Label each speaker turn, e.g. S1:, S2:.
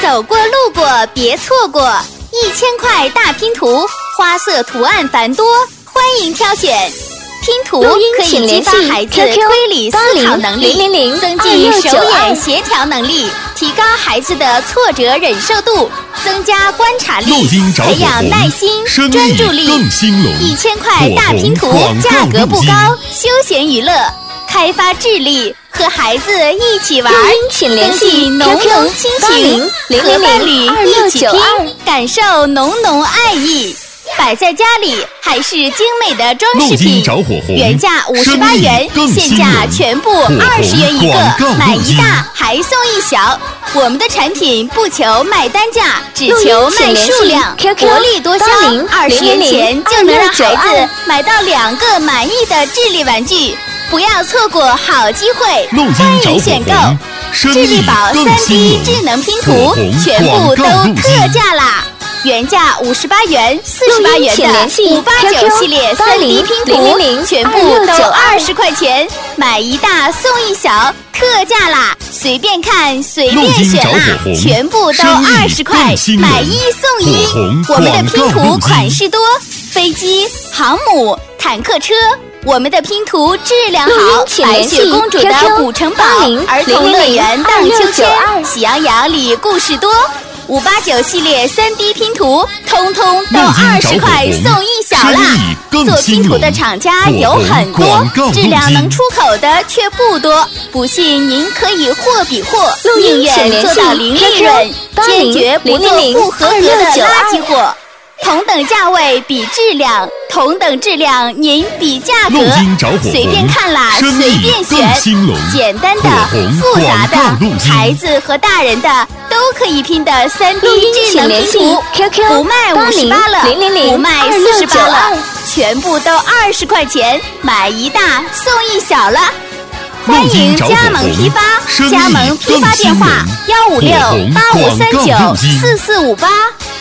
S1: 走过路过别错过，1000块大拼图，花色图案繁多，欢迎挑选。拼图可以激发孩子推理思考能力，增进手眼协调能力，提高孩子的挫折忍受度，增加观察力，培养耐心、专注力。1000块大拼图，价格不高，休闲娱乐，开发智力，和孩子一起玩，增进浓浓亲情，和伴侣一起拼，感受浓浓爱意。摆在家里还是精美的装饰品，原价58元，现价全部20元一个，买一大还送一小。我们的产品不求卖单价，只求卖数量，薄利多销，20元钱就能让孩子买到2个满意的智力玩具，不要错过好机会，欢迎选购。智力宝3D 智能拼图全部都特价啦！原价58元、48元的589系列3D 拼图，全部都20块钱，买一大送一小，特价啦！随便看，随便选啦，全部都20块，买1送1。我们的拼图款式多，飞机、航母、坦克车。我们的拼图质量好，白雪公主的古城堡、儿童乐园荡秋千、喜羊羊里故事多。589系列3D 拼图，通通都20块送一小啦！做拼图的厂家有很多，质量能出口的却不多。不信您可以货比货，宁愿做到零利润，坚决不做不合格的垃圾货。同等价位比质量，同等质量您比价格，随便看啦，随便选，简单的、复杂的，孩子和大人的都可以拼的3D 智能拼图，不卖58了，不卖48了，全部都20块钱，买一大送一小了。欢迎加盟批发，加盟批发电话15685394458。